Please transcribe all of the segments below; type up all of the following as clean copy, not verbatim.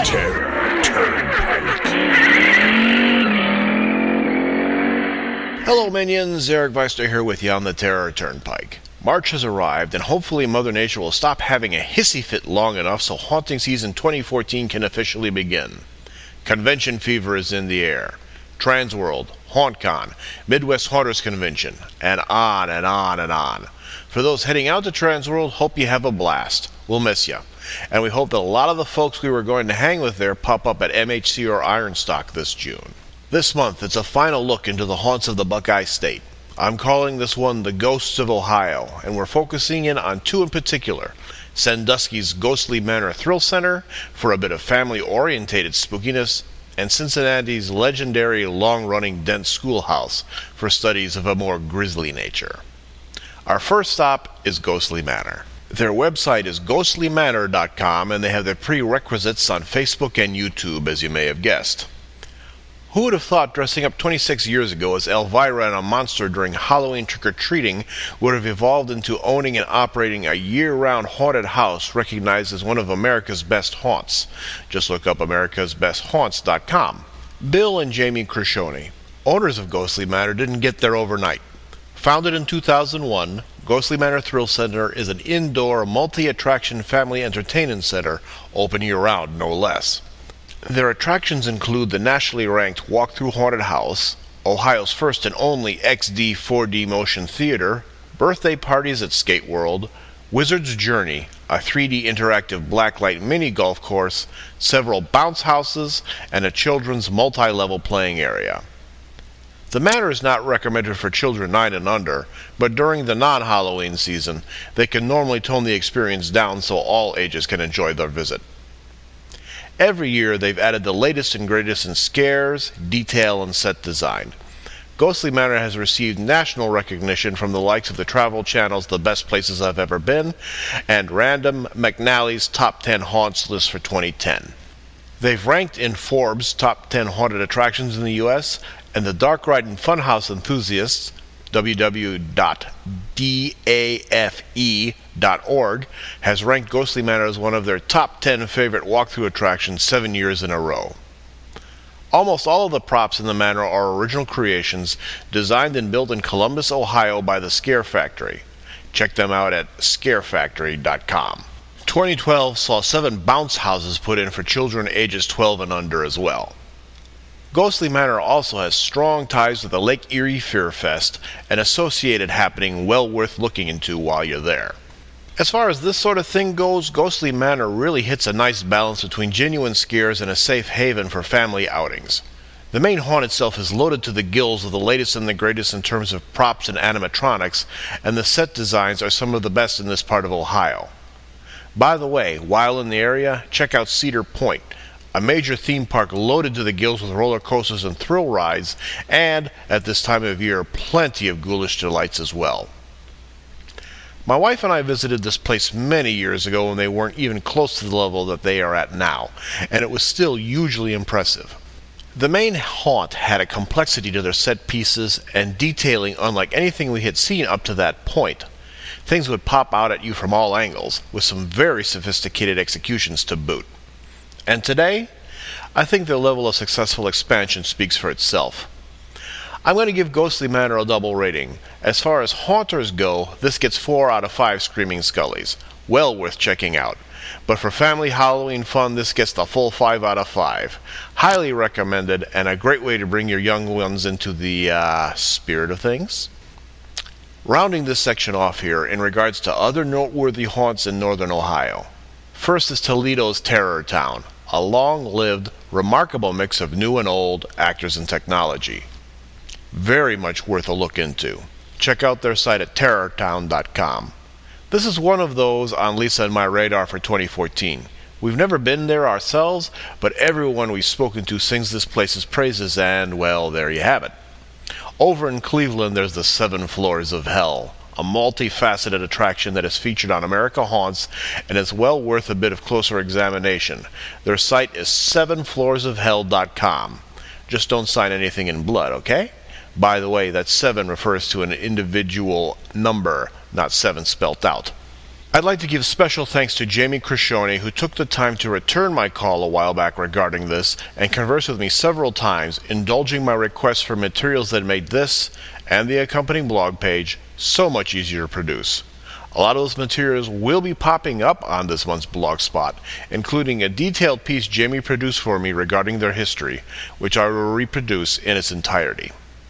Terror Turnpike. Hello minions, Eric Weister here with you on the Terror Turnpike. March has arrived, and hopefully Mother Nature will stop having a hissy fit long enough so haunting season 2014 can officially begin. Convention fever is in the air. Transworld, HauntCon, Midwest Haunters Convention, and on and on and on. For those heading out to Transworld, hope you have a blast. We'll miss you. And we hope that a lot of the folks we were going to hang with there pop up at MHC or Ironstock this June. This month, it's a final look into the haunts of the Buckeye State. I'm calling this one The Ghosts of Ohio, and we're focusing in on two in particular. Sandusky's Ghostly Manor Thrill Center for a bit of family-orientated spookiness, and Cincinnati's legendary long-running Dent Schoolhouse for studies of a more grisly nature. Our first stop is Ghostly Manor. Their website is ghostlymanor.com, and they have their prerequisites on Facebook and YouTube, as you may have guessed. Who would have thought dressing up 26 years ago as Elvira and a monster during Halloween trick-or-treating would have evolved into owning and operating a year-round haunted house recognized as one of America's best haunts? Just look up americasbesthaunts.com. Bill and Jamie Crescione, owners of Ghostly Manor, didn't get there overnight. Founded in 2001, Ghostly Manor Thrill Center is an indoor, multi-attraction family entertainment center, open year-round, no less. Their attractions include the nationally ranked Walk-Through Haunted House, Ohio's first and only XD 4D motion theater, birthday parties at Skate World, Wizard's Journey, a 3D interactive blacklight mini golf course, several bounce houses, and a children's multi-level playing area. The manor is not recommended for children 9 and under, but during the non-Halloween season, they can normally tone the experience down so all ages can enjoy their visit. Every year, they've added the latest and greatest in scares, detail, and set design. Ghostly Manor has received national recognition from the likes of the Travel Channel's The Best Places I've Ever Been and Random McNally's Top 10 Haunts list for 2010. They've ranked in Forbes' Top 10 Haunted Attractions in the U.S., and the Dark Ride and Funhouse enthusiasts, www.dafe.org, has ranked Ghostly Manor as one of their top 10 favorite walkthrough attractions 7 years in a row. Almost all of the props in the manor are original creations designed and built in Columbus, Ohio by the Scare Factory. Check them out at scarefactory.com. 2012 saw 7 bounce houses put in for children ages 12 and under as well. Ghostly Manor also has strong ties with the Lake Erie Fear Fest, an associated happening well worth looking into while you're there. As far as this sort of thing goes, Ghostly Manor really hits a nice balance between genuine scares and a safe haven for family outings. The main haunt itself is loaded to the gills with the latest and the greatest in terms of props and animatronics, and the set designs are some of the best in this part of Ohio. By the way, while in the area, check out Cedar Point, a major theme park loaded to the gills with roller coasters and thrill rides, and, at this time of year, plenty of ghoulish delights as well. My wife and I visited this place many years ago when they weren't even close to the level that they are at now, and it was still hugely impressive. The main haunt had a complexity to their set pieces and detailing unlike anything we had seen up to that point. Things would pop out at you from all angles, with some very sophisticated executions to boot. And today, I think their level of successful expansion speaks for itself. I'm going to give Ghostly Manor a double rating. As far as haunters go, this gets 4 out of 5 Screaming Scullies. Well worth checking out. But for family Halloween fun, this gets the full 5 out of 5. Highly recommended, and a great way to bring your young ones into the spirit of things. Rounding this section off here in regards to other noteworthy haunts in northern Ohio. First is Toledo's Terror Town, a long-lived, remarkable mix of new and old actors and technology. Very much worth a look into. Check out their site at terrortown.com. This is one of those on Lisa and my radar for 2014. We've never been there ourselves, but everyone we've spoken to sings this place's praises, and, well, there you have it. Over in Cleveland, there's the 7 Floors of Hell, a multifaceted attraction that is featured on America Haunts and is well worth a bit of closer examination. Their site is 7floorsofhell.com. Just don't sign anything in blood, okay? By the way, that 7 refers to an individual number, not 7 spelt out. I'd like to give special thanks to Jamie Crescione, who took the time to return my call a while back regarding this and converse with me several times, indulging my requests for materials that made this and the accompanying blog page so much easier to produce. A lot of those materials will be popping up on this month's blog spot, including a detailed piece Jamie produced for me regarding their history, which I will reproduce in its entirety.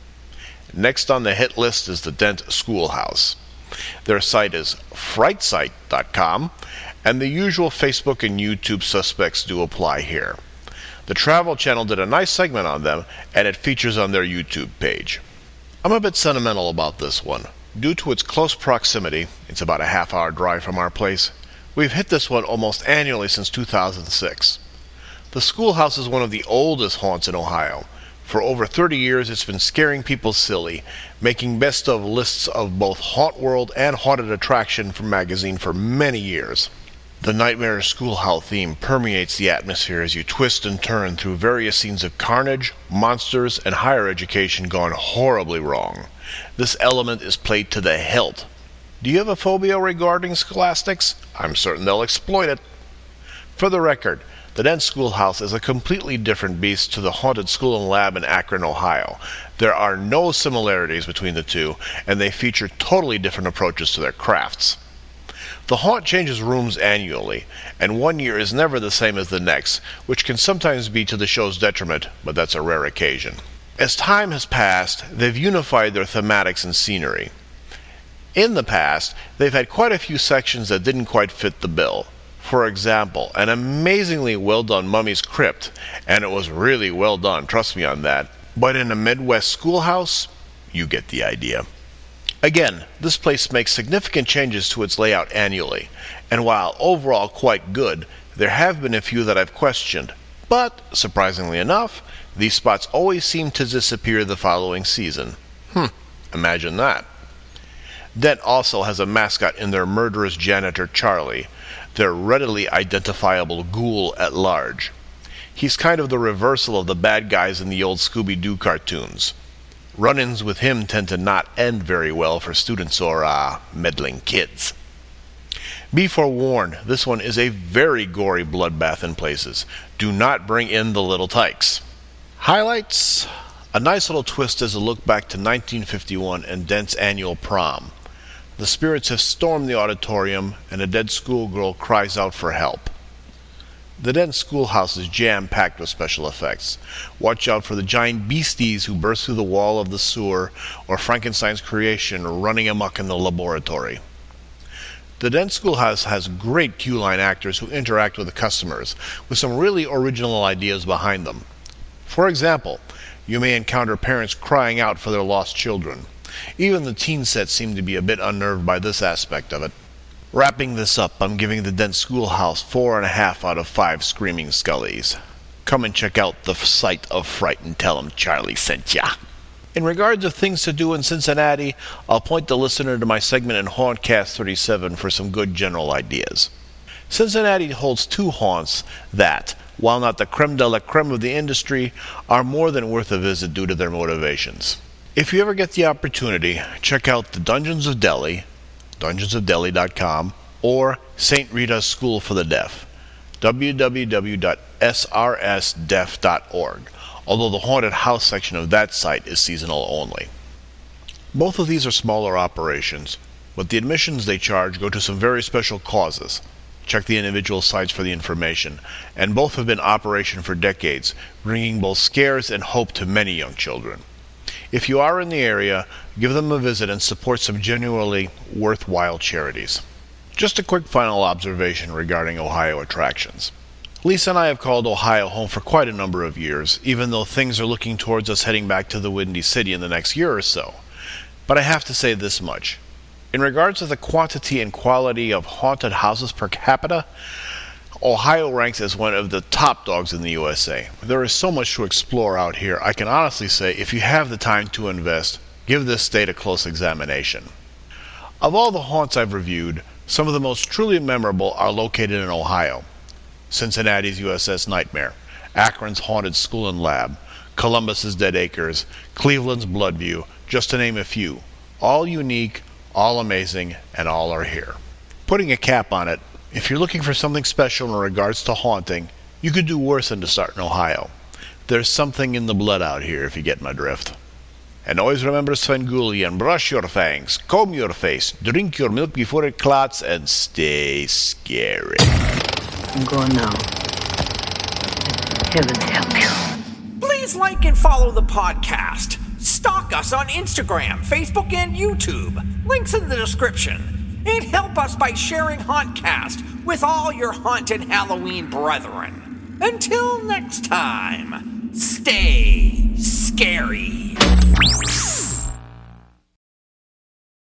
Next on the hit list is the Dent Schoolhouse. Their site is frightsite.com, and the usual Facebook and YouTube suspects do apply here. The Travel Channel did a nice segment on them, and it features on their YouTube page. I'm a bit sentimental about this one. Due to its close proximity, it's about a half-hour drive from our place, we've hit this one almost annually since 2006. The schoolhouse is one of the oldest haunts in Ohio. For over 30 years, it's been scaring people silly, making best-of lists of both Haunt World and Haunted Attraction magazine for many years. The nightmare schoolhouse theme permeates the atmosphere as you twist and turn through various scenes of carnage, monsters, and higher education gone horribly wrong. This element is played to the hilt. Do you have a phobia regarding scholastics? I'm certain they'll exploit it. For the record, the Dent Schoolhouse is a completely different beast to the Haunted School and Lab in Akron, Ohio. There are no similarities between the two, and they feature totally different approaches to their crafts. The haunt changes rooms annually, and one year is never the same as the next, which can sometimes be to the show's detriment, but that's a rare occasion. As time has passed, they've unified their thematics and scenery. In the past, they've had quite a few sections that didn't quite fit the bill. For example, an amazingly well-done Mummy's Crypt, and it was really well done, trust me on that. But in a Midwest schoolhouse, you get the idea. Again, this place makes significant changes to its layout annually, and while overall quite good, there have been a few that I've questioned. But, surprisingly enough, these spots always seem to disappear the following season. Imagine that. Dent also has a mascot in their murderous janitor Charlie, their readily identifiable ghoul at large. He's kind of the reversal of the bad guys in the old Scooby-Doo cartoons. Run-ins with him tend to not end very well for students or, meddling kids. Be forewarned, this one is a very gory bloodbath in places. Do not bring in the little tykes. Highlights? A nice little twist as a look back to 1951 and Dent's annual prom. The spirits have stormed the auditorium, and a dead schoolgirl cries out for help. The Dent Schoolhouse is jam-packed with special effects. Watch out for the giant beasties who burst through the wall of the sewer, or Frankenstein's creation running amok in the laboratory. The Dent Schoolhouse has great queue-line actors who interact with the customers, with some really original ideas behind them. For example, you may encounter parents crying out for their lost children. Even the teen sets seem to be a bit unnerved by this aspect of it. Wrapping this up, I'm giving the Dent Schoolhouse 4.5 out of 5 Screaming Scullies. Come and check out the site of Fright and tell 'em Charlie sent ya. In regards of things to do in Cincinnati, I'll point the listener to my segment in Hauntcast 37 for some good general ideas. Cincinnati holds 2 haunts that, while not the creme de la creme of the industry, are more than worth a visit due to their motivations. If you ever get the opportunity, check out the Dungeons of Delhi, dungeonsofdelhi.com, or St. Rita's School for the Deaf, www.srsdeaf.org, although the haunted house section of that site is seasonal only. Both of these are smaller operations, but the admissions they charge go to some very special causes. Check the individual sites for the information, and both have been in operation for decades, bringing both scares and hope to many young children. If you are in the area, give them a visit and support some genuinely worthwhile charities. Just a quick final observation regarding Ohio attractions. Lisa and I have called Ohio home for quite a number of years, even though things are looking towards us heading back to the Windy City in the next year or so. But I have to say this much. In regards to the quantity and quality of haunted houses per capita, Ohio ranks as one of the top dogs in the USA. There is so much to explore out here. I can honestly say, if you have the time to invest, give this state a close examination. Of all the haunts I've reviewed, some of the most truly memorable are located in Ohio. Cincinnati's USS Nightmare, Akron's Haunted School and Lab, Columbus's Dead Acres, Cleveland's Bloodview, just to name a few. All unique, all amazing, and all are here. Putting a cap on it, if you're looking for something special in regards to haunting, you could do worse than to start in Ohio. There's something in the blood out here, if you get my drift. And always remember Svengulian, brush your fangs, comb your face, drink your milk before it clots, and stay scary. Go now. Heaven help you. Please like and follow the podcast. Stalk us on Instagram, Facebook, and YouTube. Links in the description. And help us by sharing Hauntcast with all your haunted Halloween brethren. Until next time, stay scary.